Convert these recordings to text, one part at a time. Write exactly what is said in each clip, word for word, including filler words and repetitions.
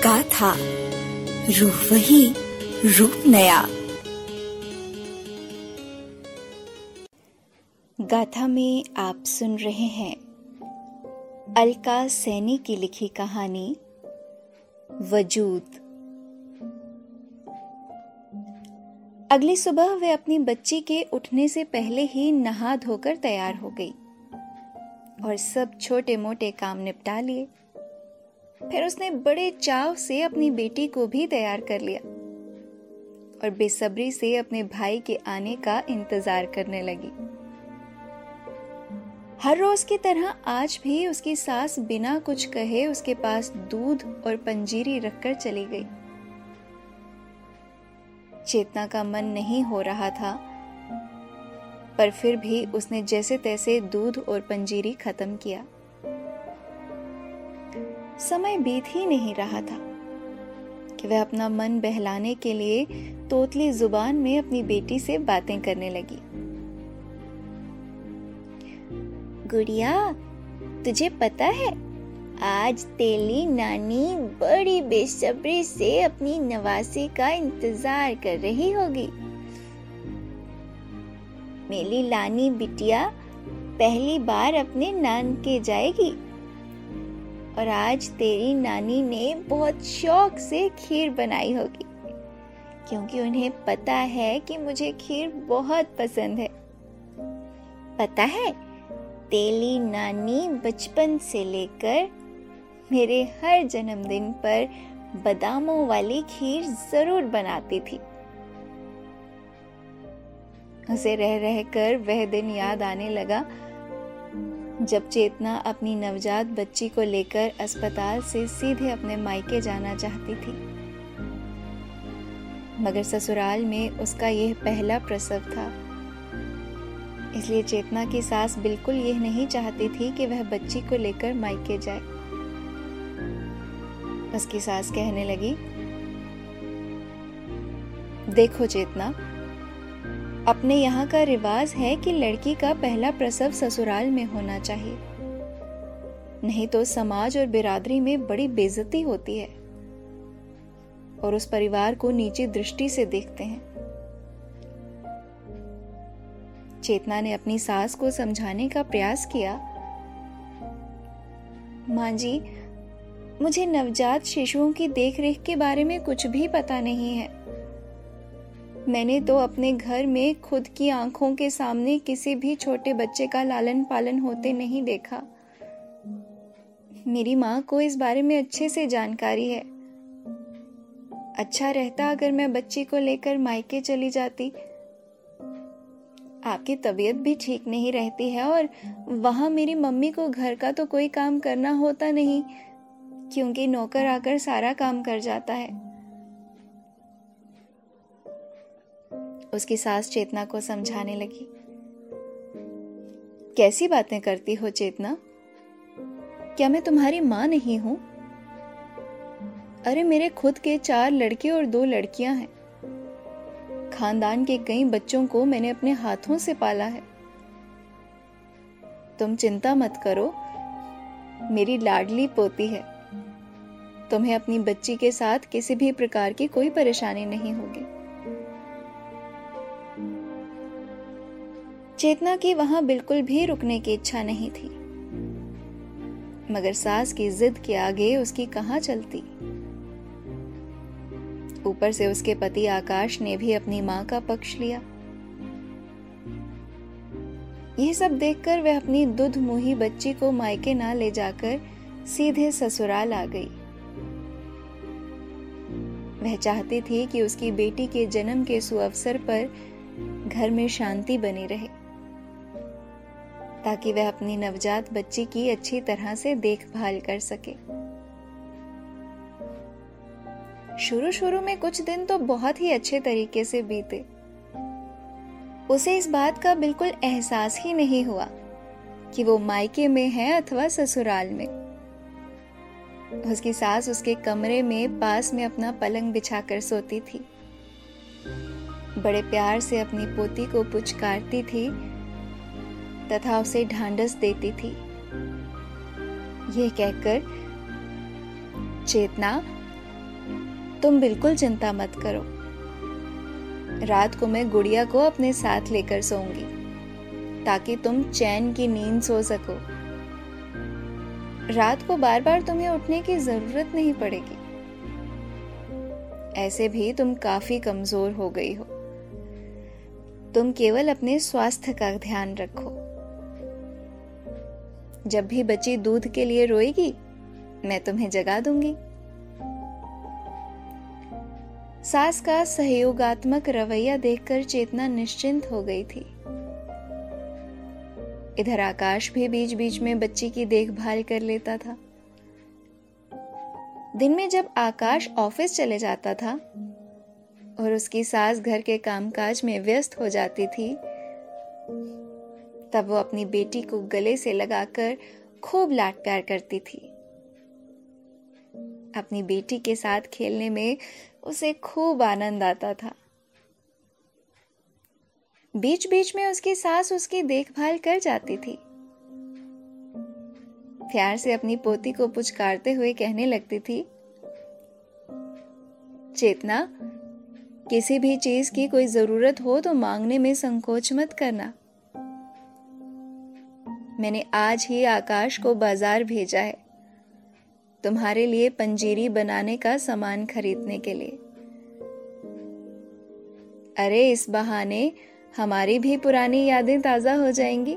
गाथा, रूह वही, रूप नया। गाथा में आप सुन रहे हैं अलका सैनी की लिखी कहानी वजूद। अगली सुबह वे अपनी बच्ची के उठने से पहले ही नहा धोकर तैयार हो गई और सब छोटे मोटे काम निपटा लिए। फिर उसने बड़े चाव से अपनी बेटी को भी तैयार कर लिया और बेसब्री से अपने भाई के आने का इंतजार करने लगी। हर रोज की तरह आज भी उसकी सास बिना कुछ कहे उसके पास दूध और पंजीरी रखकर चली गई। चेतना का मन नहीं हो रहा था, पर फिर भी उसने जैसे तैसे दूध और पंजीरी खत्म किया। समय बीत ही नहीं रहा था कि वह अपना मन बहलाने के लिए तोतली जुबान में अपनी बेटी से बातें करने लगी। गुड़िया, तुझे पता है आज तेरी नानी बड़ी बेसब्री से अपनी नवासी का इंतजार कर रही होगी। मेरी लानी बिटिया पहली बार अपने नानके जाएगी और आज तेरी नानी ने बहुत शौक से खीर बनाई होगी, क्योंकि उन्हें पता है कि मुझे खीर बहुत पसंद है। पता है, तेरी नानी बचपन से लेकर मेरे हर जन्मदिन पर बादामों वाली खीर जरूर बनाती थी। उसे रह रहकर वह दिन याद आने लगा जब चेतना अपनी नवजात बच्ची को लेकर अस्पताल से सीधे अपने मायके जाना चाहती थी, मगर ससुराल में उसका यह पहला प्रसव था। इसलिए चेतना की सास बिल्कुल यह नहीं चाहती थी कि वह बच्ची को लेकर मायके जाए। उसकी सास कहने लगी, देखो चेतना, अपने यहाँ का रिवाज है कि लड़की का पहला प्रसव ससुराल में होना चाहिए, नहीं तो समाज और बिरादरी में बड़ी बेइज्जती होती है और उस परिवार को नीची दृष्टि से देखते हैं। चेतना ने अपनी सास को समझाने का प्रयास किया। मां जी, मुझे नवजात शिशुओं की देखरेख के बारे में कुछ भी पता नहीं है। मैंने तो अपने घर में खुद की आंखों के सामने किसी भी छोटे बच्चे का लालन पालन होते नहीं देखा। मेरी माँ को इस बारे में अच्छे से जानकारी है। अच्छा रहता अगर मैं बच्ची को लेकर मायके चली जाती। आपकी तबीयत भी ठीक नहीं रहती है और वहां मेरी मम्मी को घर का तो कोई काम करना होता नहीं, क्योंकि नौकर आकर सारा काम कर जाता है। उसकी सास चेतना को समझाने लगी। कैसी बातें करती हो चेतना? क्या मैं तुम्हारी मां नहीं हूं? अरे मेरे खुद के चार लड़के और दो लड़कियां हैं। खानदान के कई बच्चों को मैंने अपने हाथों से पाला है। तुम चिंता मत करो, मेरी लाडली पोती है। तुम्हें अपनी बच्ची के साथ किसी भी प्रकार की कोई परेशानी नहीं होगी। चेतना की वहां बिल्कुल भी रुकने की इच्छा नहीं थी, मगर सास की जिद के आगे उसकी कहां चलती। ऊपर से उसके पति आकाश ने भी अपनी मां का पक्ष लिया। यह सब देखकर वह अपनी दूध मुही बच्ची को मायके ना ले जाकर सीधे ससुराल आ गई। वह चाहती थी कि उसकी बेटी के जन्म के सुअवसर पर घर में शांति बनी रहे, ताकि वह अपनी नवजात बच्ची की अच्छी तरह से देखभाल कर सके। शुरू शुरू में कुछ दिन तो बहुत ही अच्छे तरीके से बीते। उसे इस बात का बिल्कुल एहसास ही नहीं हुआ कि वो मायके में है अथवा ससुराल में। उसकी सास उसके कमरे में पास में अपना पलंग बिछाकर सोती थी। बड़े प्यार से अपनी पोती को पुचकारती थी तथा उसे ढांढस देती थी। यह कहकर, चेतना तुम बिल्कुल चिंता मत करो। रात को मैं गुड़िया को अपने साथ लेकर सोऊंगी ताकि तुम चैन की नींद सो सको। रात को बार बार तुम्हें उठने की जरूरत नहीं पड़ेगी। ऐसे भी तुम काफी कमजोर हो गई हो। तुम केवल अपने स्वास्थ्य का ध्यान रखो। जब भी बच्ची दूध के लिए रोएगी, मैं तुम्हें जगा दूंगी। सास का सहयोगात्मक रवैया देखकर चेतना निश्चिंत हो गई थी। इधर आकाश भी बीच बीच में बच्ची की देखभाल कर लेता था। दिन में जब आकाश ऑफिस चले जाता था और उसकी सास घर के कामकाज में व्यस्त हो जाती थी, तब वो अपनी बेटी को गले से लगाकर खूब लाड प्यार करती थी। अपनी बेटी के साथ खेलने में उसे खूब आनंद आता था। बीच बीच में उसकी सास उसकी देखभाल कर जाती थी। प्यार से अपनी पोती को पुचकारते हुए कहने लगती थी, चेतना, किसी भी चीज की कोई जरूरत हो तो मांगने में संकोच मत करना। मैंने आज ही आकाश को बाजार भेजा है तुम्हारे लिए पंजीरी बनाने का सामान खरीदने के लिए। अरे इस बहाने हमारी भी पुरानी यादें ताजा हो जाएंगी।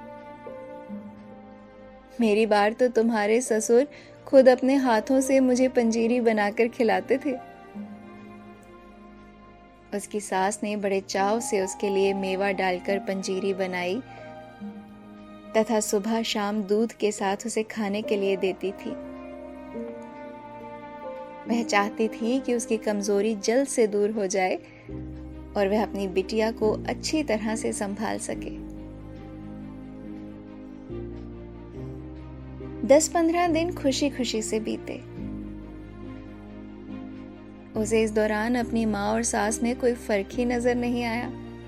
मेरी बार तो तुम्हारे ससुर खुद अपने हाथों से मुझे पंजीरी बनाकर खिलाते थे। उसकी सास ने बड़े चाव से उसके लिए मेवा डालकर पंजीरी बनाई तथा सुबह शाम दूध के साथ उसे खाने के लिए देती थी। वह चाहती थी कि उसकी कमजोरी जल्द से दूर हो जाए और वह अपनी बिटिया को अच्छी तरह से संभाल सके। दस पंद्रह दिन खुशी खुशी से बीते। उसे इस दौरान अपनी माँ और सास में कोई फर्क ही नजर नहीं आया।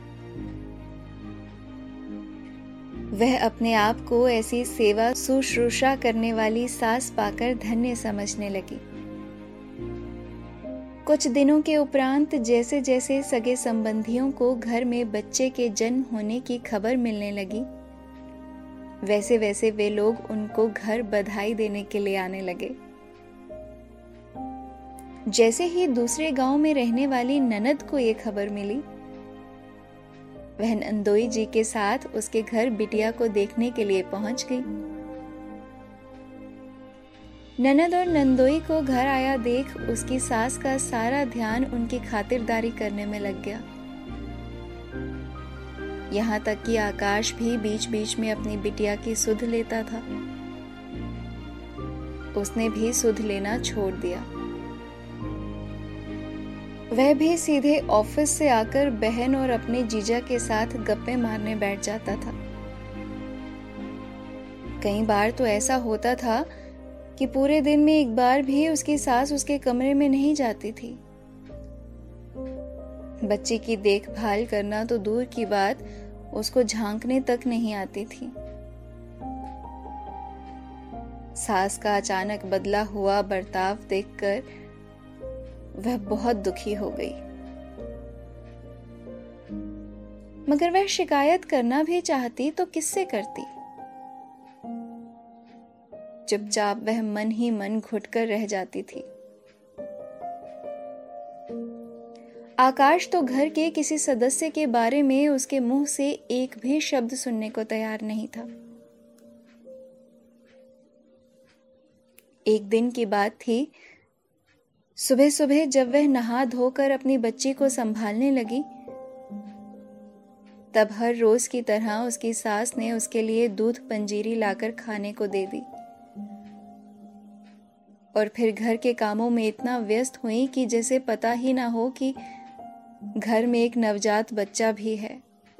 वह अपने आप को ऐसी सेवा शुश्रूषा करने वाली सास पाकर धन्य समझने लगी। कुछ दिनों के उपरांत जैसे जैसे सगे संबंधियों को घर में बच्चे के जन्म होने की खबर मिलने लगी, वैसे वैसे वे लोग उनको घर बधाई देने के लिए आने लगे। जैसे ही दूसरे गांव में रहने वाली ननद को ये खबर मिली, वह नंदोई जी के साथ उसके घर बिटिया को देखने के लिए पहुंच गई। ननद और नंदोई को घर आया देख उसकी सास का सारा ध्यान उनकी खातिरदारी करने में लग गया। यहाँ तक कि आकाश भी बीच बीच में अपनी बिटिया की सुध लेता था। उसने भी सुध लेना छोड़ दिया। वह भी सीधे ऑफिस से आकर बहन और अपने जीजा के साथ गप्पे मारने बैठ जाता था। कई बार तो ऐसा होता था कि पूरे दिन में एक बार भी उसकी सास उसके कमरे में नहीं जाती थी। बच्ची की देखभाल करना तो दूर की बात, उसको झांकने तक नहीं आती थी। सास का अचानक बदला हुआ बर्ताव देखकर वह बहुत दुखी हो गई। मगर वह शिकायत करना भी चाहती तो किससे करती। चुपचाप वह मन ही मन घुटकर रह जाती थी। आकाश तो घर के किसी सदस्य के बारे में उसके मुंह से एक भी शब्द सुनने को तैयार नहीं था। एक दिन की बात थी, सुबह सुबह जब वह नहा धोकर अपनी बच्ची को संभालने लगी, तब हर रोज की तरह उसकी सास ने उसके लिए दूध पंजीरी लाकर खाने को दे दी और फिर घर के कामों में इतना व्यस्त हुई कि जैसे पता ही ना हो कि घर में एक नवजात बच्चा भी है।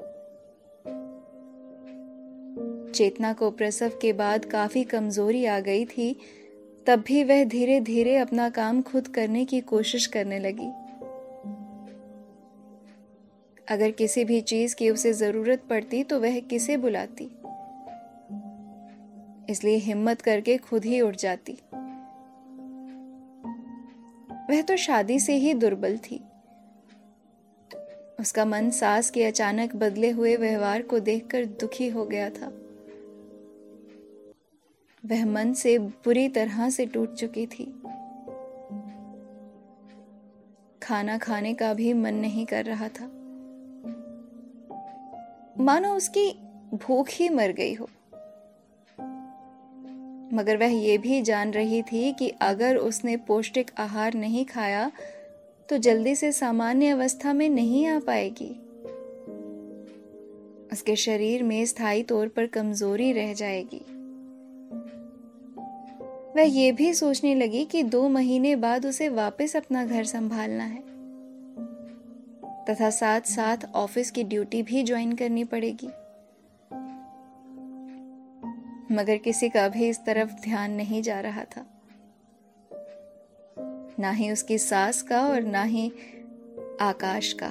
चेतना को प्रसव के बाद काफी कमजोरी आ गई थी, तब भी वह धीरे धीरे अपना काम खुद करने की कोशिश करने लगी। अगर किसी भी चीज की उसे जरूरत पड़ती तो वह किसे बुलाती, इसलिए हिम्मत करके खुद ही उठ जाती। वह तो शादी से ही दुर्बल थी। उसका मन सास के अचानक बदले हुए व्यवहार को देखकर दुखी हो गया था। वह मन से बुरी तरह से टूट चुकी थी। खाना खाने का भी मन नहीं कर रहा था, मानो उसकी भूख ही मर गई हो। मगर वह ये भी जान रही थी कि अगर उसने पौष्टिक आहार नहीं खाया तो जल्दी से सामान्य अवस्था में नहीं आ पाएगी। उसके शरीर में स्थायी तौर पर कमजोरी रह जाएगी। वह ये भी सोचने लगी कि दो महीने बाद उसे वापस अपना घर संभालना है तथा साथ साथ ऑफिस की ड्यूटी भी ज्वाइन करनी पड़ेगी। मगर किसी का भी इस तरफ ध्यान नहीं जा रहा था, ना ही उसकी सास का और ना ही आकाश का।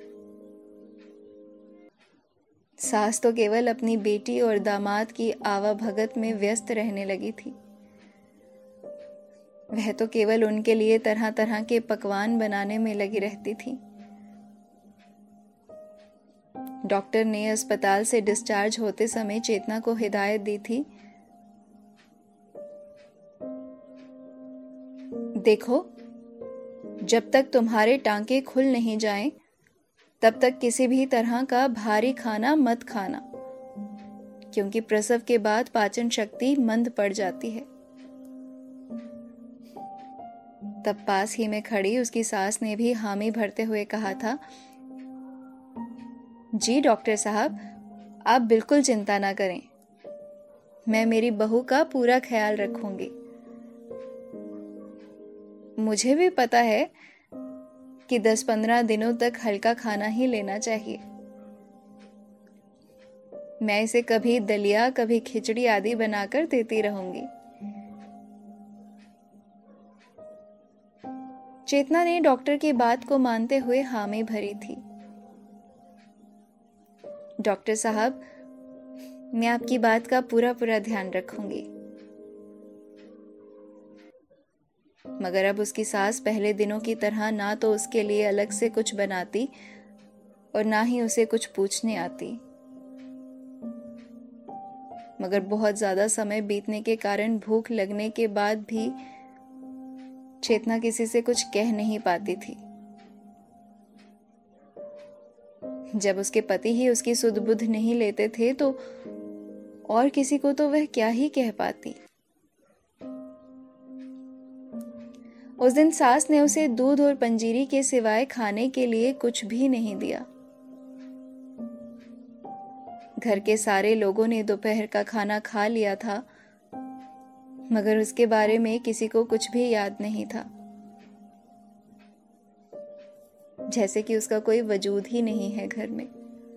सास तो केवल अपनी बेटी और दामाद की आवाभगत में व्यस्त रहने लगी थी। वह तो केवल उनके लिए तरह तरह के पकवान बनाने में लगी रहती थी। डॉक्टर ने अस्पताल से डिस्चार्ज होते समय चेतना को हिदायत दी थी, देखो, जब तक तुम्हारे टांके खुल नहीं जाएं, तब तक किसी भी तरह का भारी खाना मत खाना, क्योंकि प्रसव के बाद पाचन शक्ति मंद पड़ जाती है। तब पास ही में खड़ी उसकी सास ने भी हामी भरते हुए कहा था, जी डॉक्टर साहब, आप बिल्कुल चिंता ना करें, मैं मेरी बहू का पूरा ख्याल रखूंगी। मुझे भी पता है कि दस पंद्रह दिनों तक हल्का खाना ही लेना चाहिए। मैं इसे कभी दलिया, कभी खिचड़ी आदि बनाकर देती रहूंगी। चेतना ने डॉक्टर की बात को मानते हुए हामी भरी थी। डॉक्टर साहब, मैं आपकी बात का पूरा पूरा ध्यान रखूंगी। मगर अब उसकी सास पहले दिनों की तरह ना तो उसके लिए अलग से कुछ बनाती और ना ही उसे कुछ पूछने आती। मगर बहुत ज्यादा समय बीतने के कारण भूख लगने के बाद भी चेतना किसी से कुछ कह नहीं पाती थी। जब उसके पति ही उसकी सुध बुध नहीं लेते थे तो और किसी को तो वह क्या ही कह पाती। उस दिन सास ने उसे दूध और पंजीरी के सिवाय खाने के लिए कुछ भी नहीं दिया। घर के सारे लोगों ने दोपहर का खाना खा लिया था, मगर उसके बारे में किसी को कुछ भी याद नहीं था, जैसे कि उसका कोई वजूद ही नहीं है घर में।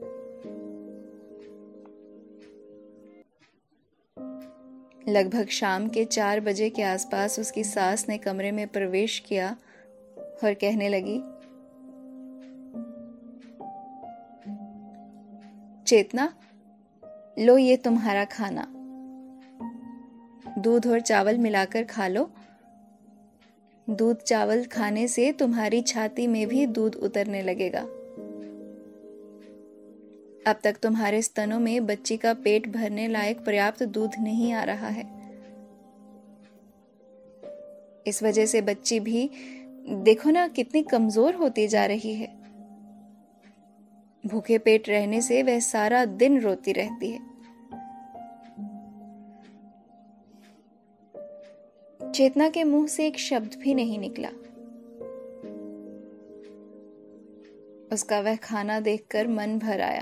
लगभग शाम के चार बजे के आसपास उसकी सास ने कमरे में प्रवेश किया और कहने लगी, चेतना, लो ये तुम्हारा खाना, दूध और चावल मिलाकर खा लो। दूध चावल खाने से तुम्हारी छाती में भी दूध उतरने लगेगा। अब तक तुम्हारे स्तनों में बच्ची का पेट भरने लायक पर्याप्त दूध नहीं आ रहा है। इस वजह से बच्ची भी देखो ना कितनी कमजोर होती जा रही है। भूखे पेट रहने से वह सारा दिन रोती रहती है। चेतना के मुंह से एक शब्द भी नहीं निकला। उसका वह खाना देखकर मन भर आया।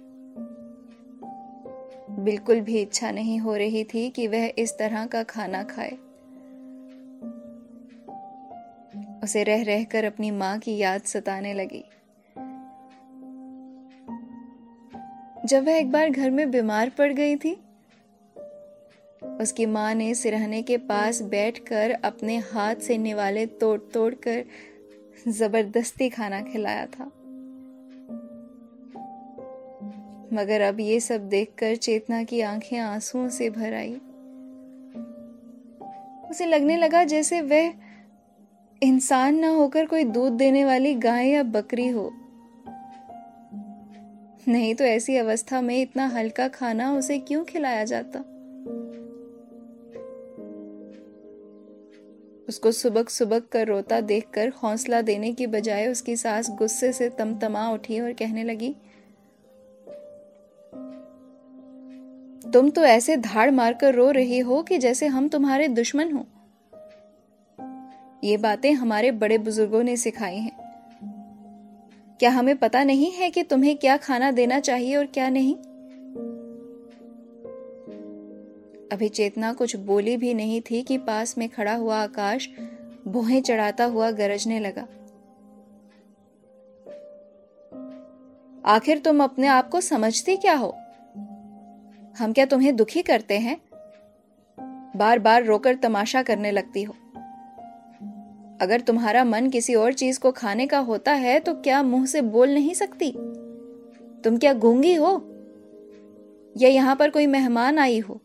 बिल्कुल भी इच्छा नहीं हो रही थी कि वह इस तरह का खाना खाए। उसे रह रहकर अपनी मां की याद सताने लगी। जब वह एक बार घर में बीमार पड़ गई थी, उसकी मां ने सिरहने के पास बैठकर अपने हाथ से निवाले तोड़ तोड़ कर जबरदस्ती खाना खिलाया था। मगर अब ये सब देखकर चेतना की आंखें आंसुओं से भर आई। उसे लगने लगा जैसे वह इंसान ना होकर कोई दूध देने वाली गाय या बकरी हो, नहीं तो ऐसी अवस्था में इतना हल्का खाना उसे क्यों खिलाया जाता। उसको सुबक सुबक कर रोता देखकर हौसला देने की बजाय उसकी सास गुस्से से तमतमा उठी और कहने लगी, तुम तो ऐसे धाड़ मारकर रो रही हो कि जैसे हम तुम्हारे दुश्मन हो। ये बातें हमारे बड़े बुजुर्गों ने सिखाई हैं। क्या हमें पता नहीं है कि तुम्हें क्या खाना देना चाहिए और क्या नहीं? अभी चेतना कुछ बोली भी नहीं थी कि पास में खड़ा हुआ आकाश भौहें चढ़ाता हुआ गरजने लगा। आखिर तुम अपने आप को समझती क्या हो? हम क्या तुम्हें दुखी करते हैं? बार बार रोकर तमाशा करने लगती हो। अगर तुम्हारा मन किसी और चीज को खाने का होता है तो क्या मुंह से बोल नहीं सकती? तुम क्या गूंगी हो या यहां पर कोई मेहमान आई हो?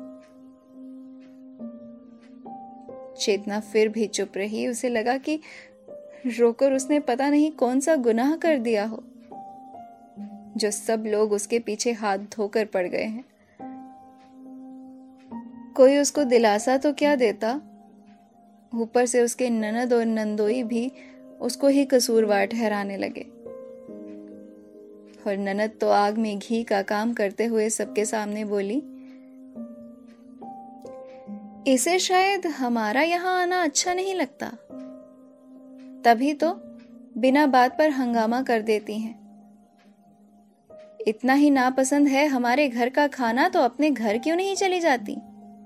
चेतना फिर भी चुप रही। उसे लगा कि रोकर उसने पता नहीं कौन सा गुनाह कर दिया हो जो सब लोग उसके पीछे हाथ धोकर पड़ गए हैं। कोई उसको दिलासा तो क्या देता। ऊपर से उसके ननद और नंदोई भी उसको ही कसूरवार ठहराने लगे और ननद तो आग में घी का काम करते हुए सबके सामने बोली, इसे शायद हमारा यहां आना अच्छा नहीं लगता, तभी तो बिना बात पर हंगामा कर देती हैं। इतना ही नापसंद है हमारे घर का खाना तो अपने घर क्यों नहीं चली जाती?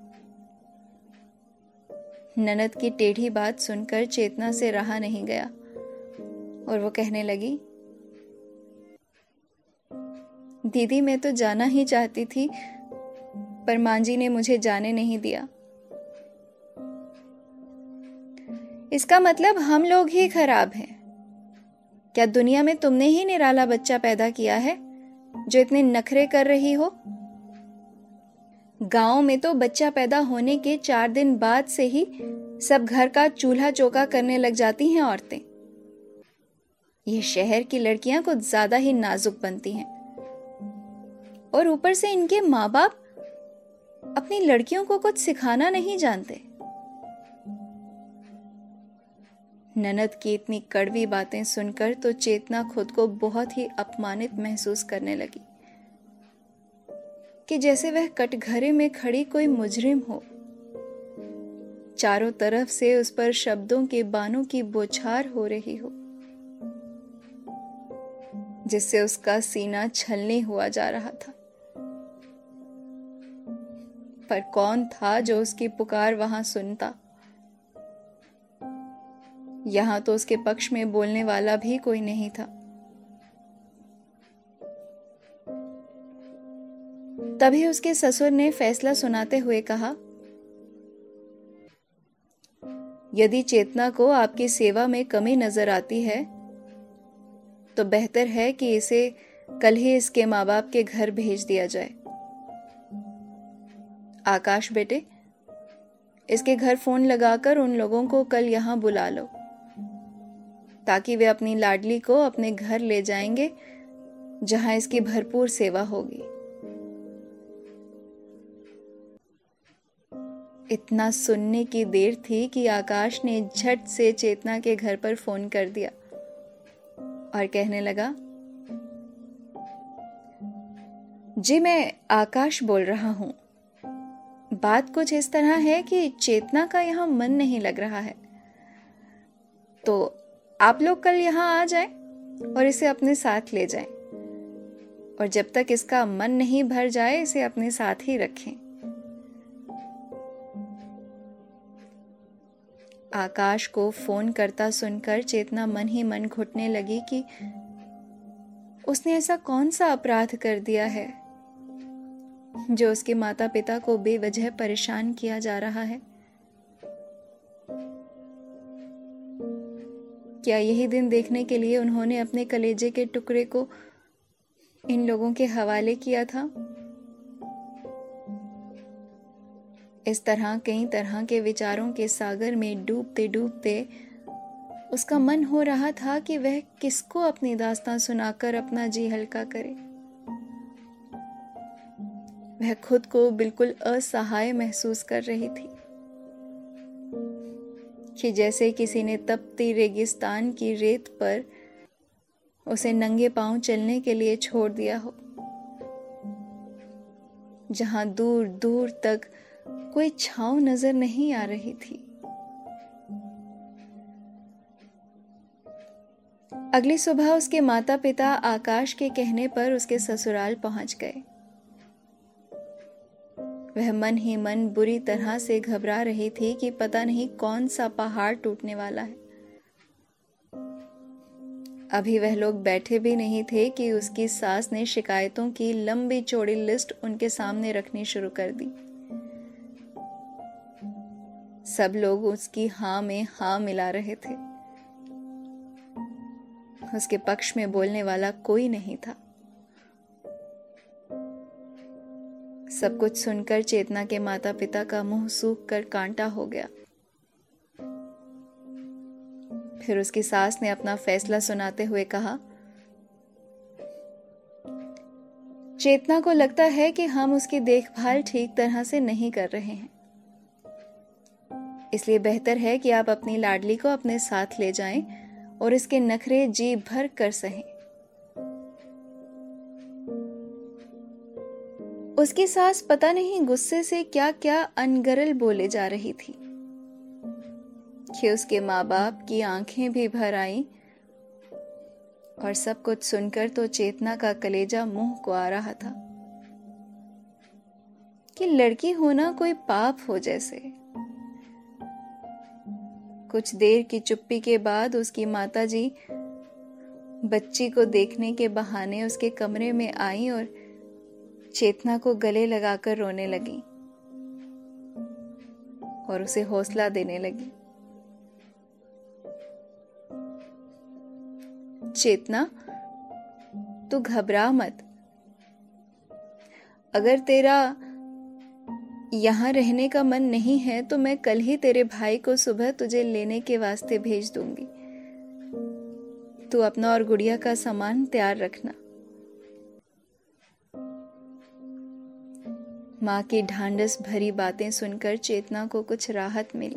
ननद की टेढ़ी बात सुनकर चेतना से रहा नहीं गया और वो कहने लगी, दीदी मैं तो जाना ही चाहती थी पर मांजी ने मुझे जाने नहीं दिया। इसका मतलब हम लोग ही खराब हैं। क्या दुनिया में तुमने ही निराला बच्चा पैदा किया है जो इतने नखरे कर रही हो? गांव में तो बच्चा पैदा होने के चार दिन बाद से ही सब घर का चूल्हा चौका करने लग जाती हैं औरतें। ये शहर की लड़कियां कुछ ज्यादा ही नाजुक बनती हैं और ऊपर से इनके माँ बाप अपनी लड़कियों को कुछ सिखाना नहीं जानते। ननद की इतनी कड़वी बातें सुनकर तो चेतना खुद को बहुत ही अपमानित महसूस करने लगी कि जैसे वह कटघरे में खड़ी कोई मुजरिम हो। चारों तरफ से उस पर शब्दों के बानों की बौछार हो रही हो जिससे उसका सीना छलनी हुआ जा रहा था। पर कौन था जो उसकी पुकार वहां सुनता? यहां तो उसके पक्ष में बोलने वाला भी कोई नहीं था। तभी उसके ससुर ने फैसला सुनाते हुए कहा, यदि चेतना को आपकी सेवा में कमी नजर आती है तो बेहतर है कि इसे कल ही इसके माँ बाप के घर भेज दिया जाए। आकाश बेटे, इसके घर फोन लगाकर उन लोगों को कल यहां बुला लो ताकि वे अपनी लाडली को अपने घर ले जाएंगे जहां इसकी भरपूर सेवा होगी। इतना सुनने की देर थी कि आकाश ने झट से चेतना के घर पर फोन कर दिया और कहने लगा, जी मैं आकाश बोल रहा हूं। बात कुछ इस तरह है कि चेतना का यहां मन नहीं लग रहा है, तो आप लोग कल यहां आ जाएं और इसे अपने साथ ले जाएं और जब तक इसका मन नहीं भर जाए इसे अपने साथ ही रखें। आकाश को फोन करता सुनकर चेतना मन ही मन घुटने लगी कि उसने ऐसा कौन सा अपराध कर दिया है जो उसके माता पिता को बेवजह परेशान किया जा रहा है। क्या यही दिन देखने के लिए उन्होंने अपने कलेजे के टुकड़े को इन लोगों के हवाले किया था? इस तरह कई तरह के विचारों के सागर में डूबते डूबते उसका मन हो रहा था कि वह किसको अपनी दास्तां सुनाकर अपना जी हल्का करे। वह खुद को बिल्कुल असहाय महसूस कर रही थी कि जैसे किसी ने तपती रेगिस्तान की रेत पर उसे नंगे पांव चलने के लिए छोड़ दिया हो, जहां दूर दूर तक कोई छांव नजर नहीं आ रही थी। अगली सुबह उसके माता पिता आकाश के कहने पर उसके ससुराल पहुंच गए। वह मन ही मन बुरी तरह से घबरा रही थी कि पता नहीं कौन सा पहाड़ टूटने वाला है। अभी वह लोग बैठे भी नहीं थे कि उसकी सास ने शिकायतों की लंबी चौड़ी लिस्ट उनके सामने रखनी शुरू कर दी। सब लोग उसकी हाँ में हाँ मिला रहे थे। उसके पक्ष में बोलने वाला कोई नहीं था। सब कुछ सुनकर चेतना के माता पिता का मुंह सूख कर कांटा हो गया। फिर उसकी सास ने अपना फैसला सुनाते हुए कहा, चेतना को लगता है कि हम उसकी देखभाल ठीक तरह से नहीं कर रहे हैं, इसलिए बेहतर है कि आप अपनी लाडली को अपने साथ ले जाएं और इसके नखरे जी भर कर सहें। उसकी सास पता नहीं गुस्से से क्या क्या अनगरल बोले जा रही थी कि उसके माँ बाप की आंखें भी भर आईं। और सब कुछ सुनकर तो चेतना का कलेजा मुंह को आ रहा था कि लड़की होना कोई पाप हो जैसे। कुछ देर की चुप्पी के बाद उसकी माताजी बच्ची को देखने के बहाने उसके कमरे में आई और चेतना को गले लगाकर रोने लगी और उसे हौसला देने लगी। चेतना, तू घबरा मत। अगर तेरा यहां रहने का मन नहीं है तो मैं कल ही तेरे भाई को सुबह तुझे लेने के वास्ते भेज दूंगी। तू अपना और गुड़िया का सामान तैयार रखना। माँ की ढांढस भरी बातें सुनकर चेतना को कुछ राहत मिली।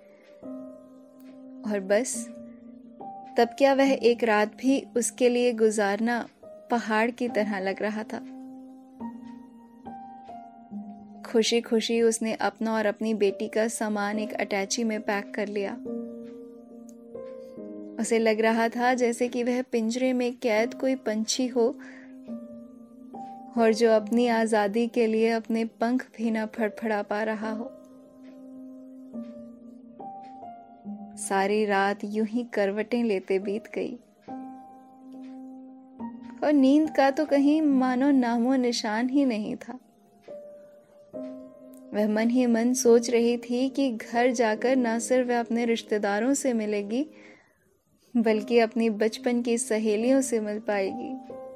और बस तब क्या, वह एक रात भी उसके लिए गुजारना पहाड़ की तरह लग रहा था। खुशी खुशी उसने अपना और अपनी बेटी का सामान एक अटैची में पैक कर लिया। उसे लग रहा था जैसे कि वह पिंजरे में कैद कोई पंछी हो और जो अपनी आजादी के लिए अपने पंख भी न फड़फड़ा पा रहा हो। सारी रात यूं ही करवटें लेते बीत गई और नींद का तो कहीं मानो नामो निशान ही नहीं था। वह मन ही मन सोच रही थी कि घर जाकर न सिर्फ वह अपने रिश्तेदारों से मिलेगी बल्कि अपनी बचपन की सहेलियों से मिल पाएगी।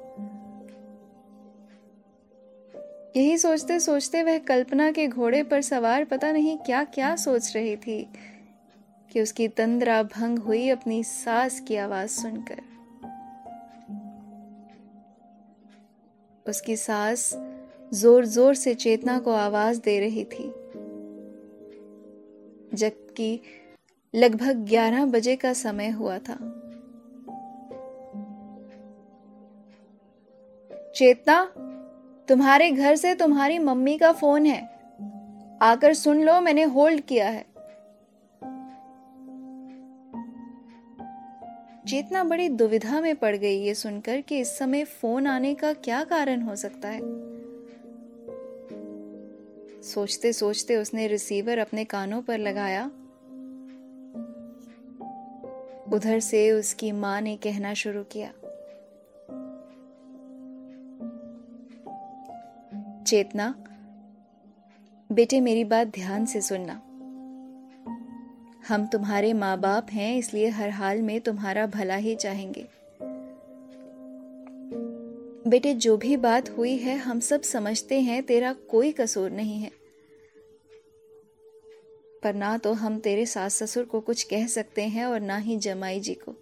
यही सोचते सोचते वह कल्पना के घोड़े पर सवार पता नहीं क्या क्या सोच रही थी कि उसकी तंद्रा भंग हुई अपनी सास की आवाज सुनकर। उसकी सास जोर जोर से चेतना को आवाज दे रही थी, जबकि लगभग ग्यारह बजे का समय हुआ था। चेतना, तुम्हारे घर से तुम्हारी मम्मी का फोन है, आकर सुन लो, मैंने होल्ड किया है। चेतना बड़ी दुविधा में पड़ गई ये सुनकर कि इस समय फोन आने का क्या कारण हो सकता है। सोचते सोचते उसने रिसीवर अपने कानों पर लगाया। उधर से उसकी मां ने कहना शुरू किया, चेतना बेटे, मेरी बात ध्यान से सुनना। हम तुम्हारे माँ बाप हैं, इसलिए हर हाल में तुम्हारा भला ही चाहेंगे। बेटे, जो भी बात हुई है हम सब समझते हैं, तेरा कोई कसूर नहीं है। पर ना तो हम तेरे सास ससुर को कुछ कह सकते हैं और ना ही जमाई जी को।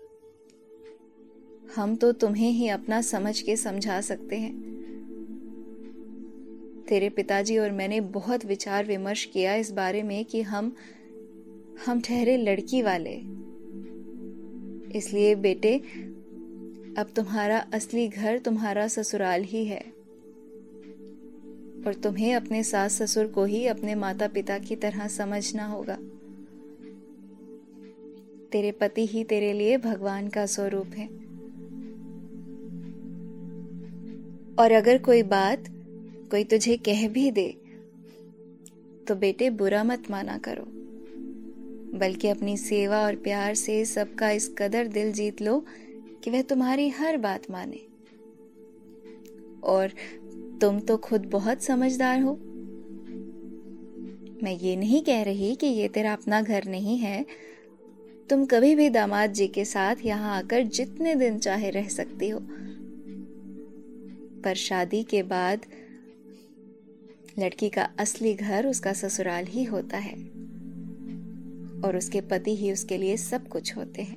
हम तो तुम्हें ही अपना समझ के समझा सकते हैं। तेरे पिताजी और मैंने बहुत विचार विमर्श किया इस बारे में कि हम हम ठहरे लड़की वाले। इसलिए बेटे, अब तुम्हारा असली घर तुम्हारा ससुराल ही है और तुम्हें अपने सास ससुर को ही अपने माता पिता की तरह समझना होगा। तेरे पति ही तेरे लिए भगवान का स्वरूप है। और अगर कोई बात कोई तुझे कह भी दे तो बेटे बुरा मत माना करो, बल्कि अपनी सेवा और प्यार से सबका इस कदर दिल जीत लो कि वह तुम्हारी हर बात माने। और तुम तो खुद बहुत समझदार हो। मैं ये नहीं कह रही कि ये तेरा अपना घर नहीं है। तुम कभी भी दामाद जी के साथ यहाँ आकर जितने दिन चाहे रह सकती हो, पर शादी के बाद लड़की का असली घर उसका ससुराल ही होता है और उसके पति ही उसके लिए सब कुछ होते हैं।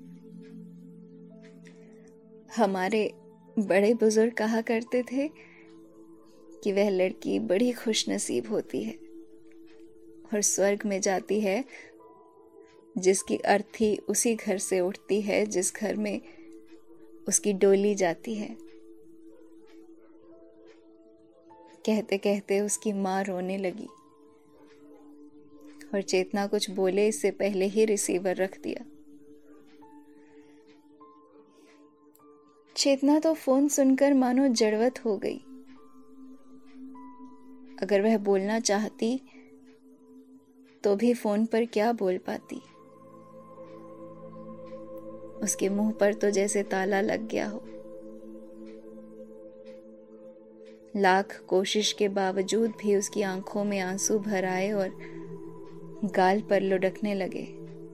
हमारे बड़े बुजुर्ग कहा करते थे कि वह लड़की बड़ी खुशनसीब होती है और स्वर्ग में जाती है जिसकी अर्थी उसी घर से उठती है जिस घर में उसकी डोली जाती है। कहते कहते उसकी मां रोने लगी और चेतना कुछ बोले इससे पहले ही रिसीवर रख दिया। चेतना तो फोन सुनकर मानो जड़वत हो गई। अगर वह बोलना चाहती तो भी फोन पर क्या बोल पाती। उसके मुंह पर तो जैसे ताला लग गया हो। लाख कोशिश के बावजूद भी उसकी आंखों में आंसू भर आए और गाल पर लुढ़कने लगे।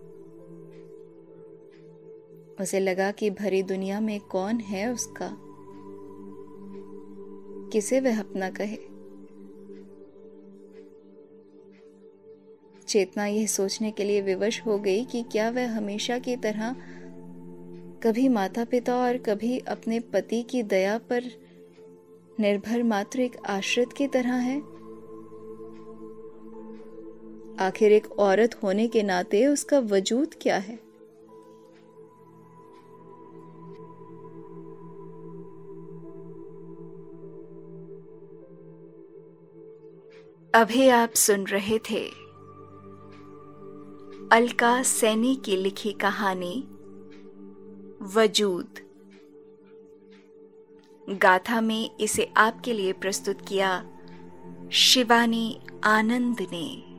उसे लगा कि भरी दुनिया में कौन है उसका, किसे वह अपना कहे। चेतना यह सोचने के लिए विवश हो गई कि क्या वह हमेशा की तरह कभी माता पिता और कभी अपने पति की दया पर निर्भर मात्र एक आश्रित की तरह है। आखिर एक औरत होने के नाते उसका वजूद क्या है। अभी आप सुन रहे थे अलका सैनी की लिखी कहानी वजूद। गाथा में इसे आपके लिए प्रस्तुत किया शिवानी आनंद ने।